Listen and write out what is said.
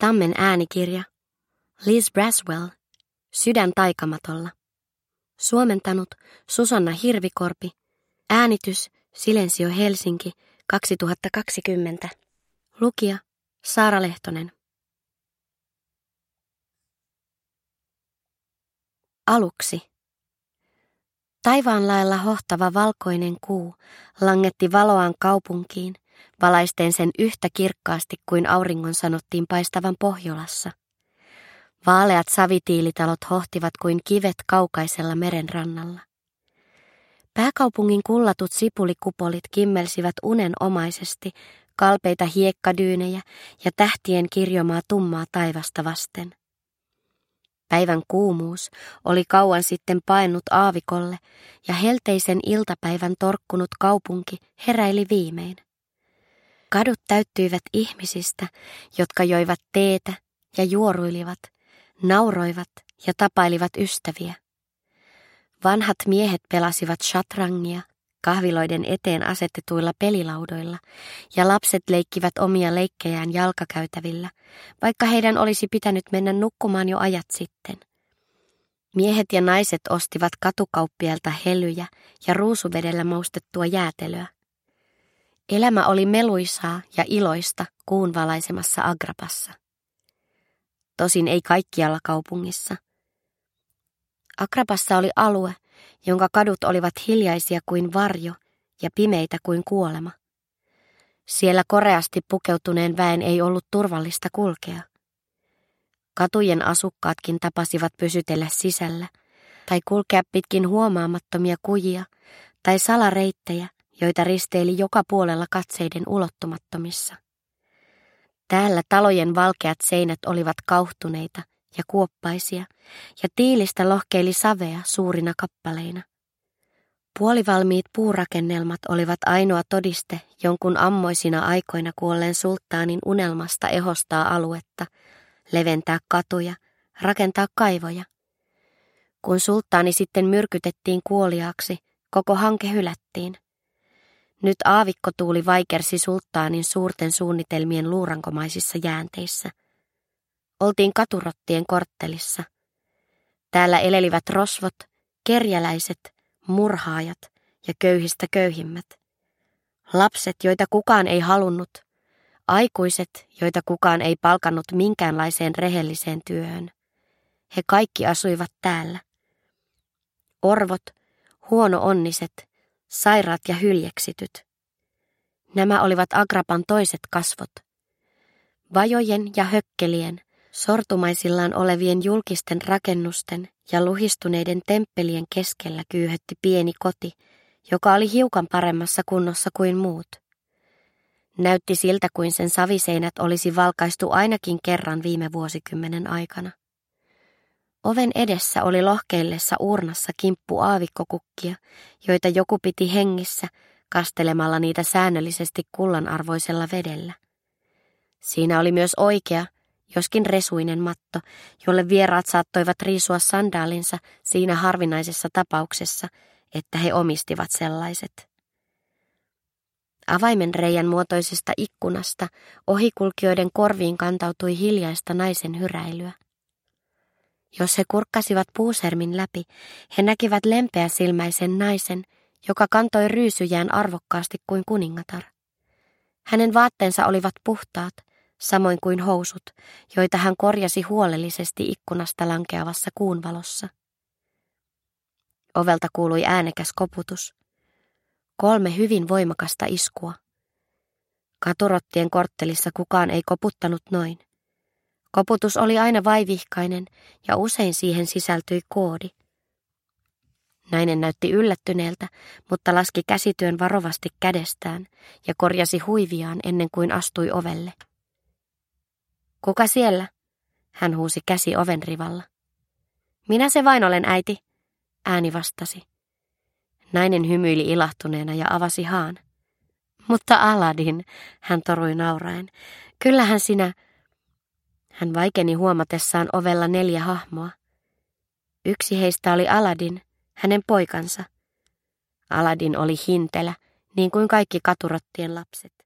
Tammen äänikirja. Liz Braswell. Sydän taikamatolla. Suomentanut Susanna Hirvikorpi. Äänitys Silensio Helsinki 2020. Lukija Saara Lehtonen. Aluksi. Taivaanlaella hohtava valkoinen kuu langetti valoaan kaupunkiin, valaisten sen yhtä kirkkaasti kuin auringon sanottiin paistavan Pohjolassa. Vaaleat savitiilitalot hohtivat kuin kivet kaukaisella merenrannalla. Pääkaupungin kullatut sipulikupolit kimmelsivät unenomaisesti kalpeita hiekkadyynejä ja tähtien kirjomaa tummaa taivasta vasten. Päivän kuumuus oli kauan sitten paennut aavikolle ja helteisen iltapäivän torkkunut kaupunki heräili viimein. Kadut täyttyivät ihmisistä, jotka joivat teetä ja juoruilivat, nauroivat ja tapailivat ystäviä. Vanhat miehet pelasivat shatrangia kahviloiden eteen asetetuilla pelilaudoilla ja lapset leikkivät omia leikkejään jalkakäytävillä, vaikka heidän olisi pitänyt mennä nukkumaan jo ajat sitten. Miehet ja naiset ostivat katukauppialta helyjä ja ruusuvedellä maustettua jäätelöä. Elämä oli meluisaa ja iloista kuun valaisemassa Agrapassa. Tosin ei kaikkialla kaupungissa. Agrapassa oli alue, jonka kadut olivat hiljaisia kuin varjo ja pimeitä kuin kuolema. Siellä koreasti pukeutuneen väen ei ollut turvallista kulkea. Katujen asukkaatkin tapasivat pysytellä sisällä tai kulkea pitkin huomaamattomia kujia tai salareittejä, joita risteili joka puolella katseiden ulottumattomissa. Täällä talojen valkeat seinät olivat kauhtuneita ja kuoppaisia, ja tiilistä lohkeili savea suurina kappaleina. Puolivalmiit puurakennelmat olivat ainoa todiste jonkun ammoisina aikoina kuolleen sulttaanin unelmasta ehostaa aluetta, leventää katuja, rakentaa kaivoja. Kun sulttaani sitten myrkytettiin kuoliaaksi, koko hanke hylättiin. Nyt aavikkotuuli vaikersi sulttaanin suurten suunnitelmien luurankomaisissa jäänteissä. Oltiin katurottien korttelissa. Täällä elelivät rosvot, kerjäläiset, murhaajat ja köyhistä köyhimmät. Lapset, joita kukaan ei halunnut. Aikuiset, joita kukaan ei palkannut minkäänlaiseen rehelliseen työhön. He kaikki asuivat täällä. Orvot, huono-onniset, sairaat ja hyljeksityt. Nämä olivat Agrapan toiset kasvot. Vajojen ja hökkelien, sortumaisillaan olevien julkisten rakennusten ja luhistuneiden temppelien keskellä kyyhötti pieni koti, joka oli hiukan paremmassa kunnossa kuin muut. Näytti siltä, kuin sen saviseinät olisi valkaistu ainakin kerran viime vuosikymmenen aikana. Oven edessä oli lohkeillessa uurnassa kimppu aavikkokukkia, joita joku piti hengissä kastelemalla niitä säännöllisesti kullanarvoisella vedellä. Siinä oli myös oikea, joskin resuinen matto, jolle vieraat saattoivat riisua sandaalinsa siinä harvinaisessa tapauksessa, että he omistivat sellaiset. Avaimenreijän muotoisesta ikkunasta ohikulkijoiden korviin kantautui hiljaista naisen hyräilyä. Jos he kurkkasivat puusermin läpi, he näkivät lempeäsilmäisen naisen, joka kantoi ryysyjään arvokkaasti kuin kuningatar. Hänen vaatteensa olivat puhtaat, samoin kuin housut, joita hän korjasi huolellisesti ikkunasta lankeavassa kuunvalossa. Ovelta kuului äänekäs koputus. 3 hyvin voimakasta iskua. Katurottien korttelissa kukaan ei koputtanut noin. Koputus oli aina vaivihkainen ja usein siihen sisältyi koodi. Nainen näytti yllättyneeltä, mutta laski käsityön varovasti kädestään ja korjasi huiviaan ennen kuin astui ovelle. Kuka siellä? Hän huusi käsi oven rivalla. Minä se vain olen, äiti, ääni vastasi. Nainen hymyili ilahtuneena ja avasi haan. Mutta Aladin, hän torui nauraen. Kyllähän sinä... Hän vaikeni huomatessaan ovella 4 hahmoa. Yksi heistä oli Aladin, hänen poikansa. Aladin oli hintelä, niin kuin kaikki katurottien lapset.